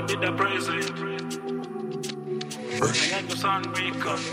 God be the present. I ain't no son records.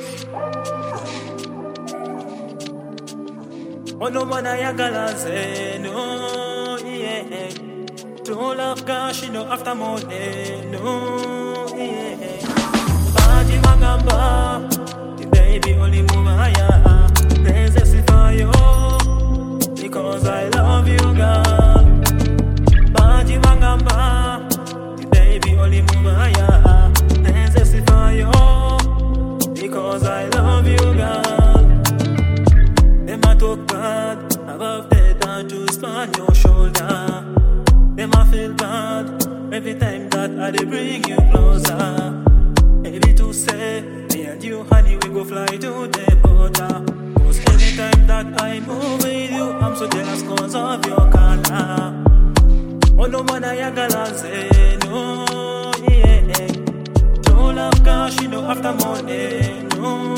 Oh no man I galaze, no, yeah. True love cash, you know, after money, no, yeah. Party Magamba, the baby only move higher. There's a fire, because I love you, girl. Party Magamba, the baby only move higher. There's a fire, because I love you, girl. Them a talk bad above the tattoo span your shoulder. Them a feel bad every time that I dey bring you closer. Maybe to say me and you, honey, we go fly to the border. Cause anytime that I move with you, I'm so jealous cause of your color. Oh no man I galaze, no, yeah. True love cash, you know, after money, no.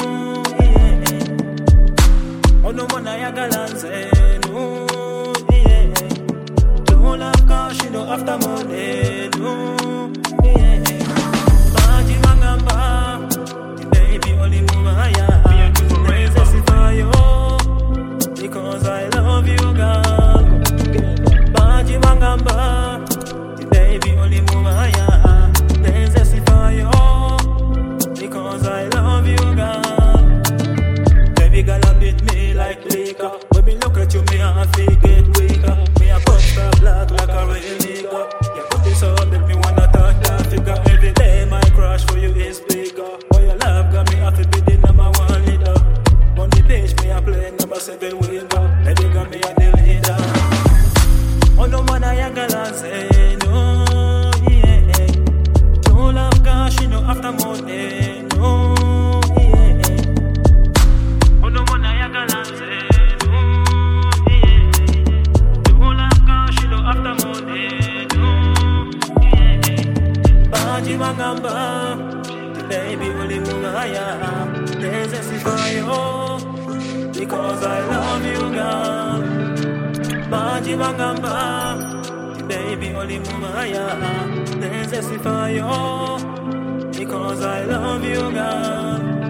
Oh no man I galaze, no, yeah. Don't love cash, you know, after money, no, yeah. Party Magamba, the baby only move higher. Praise the fire, because I love you, girl. Party Magamba, the baby only move higher. Praise the fire, because I love you, girl. Baby girl, a bit me like liquor. When me look at you, me I feel get weaker. Me a pop star black like a real nigga. You put this up, make me wanna touch that figure. Every day my crush for you is bigger. Boy, your love got me have to be the number one leader. On the page, me a play number 7 winger. Baby got me a the leader. Oh no man, I galaze, no, yeah. Don't love cash, you know, after money, no. Party Magamba, the baby only move higher. There's a fire, because I love you, girl. Party Magamba, the baby only move higher. There's a fire, because I love you, girl.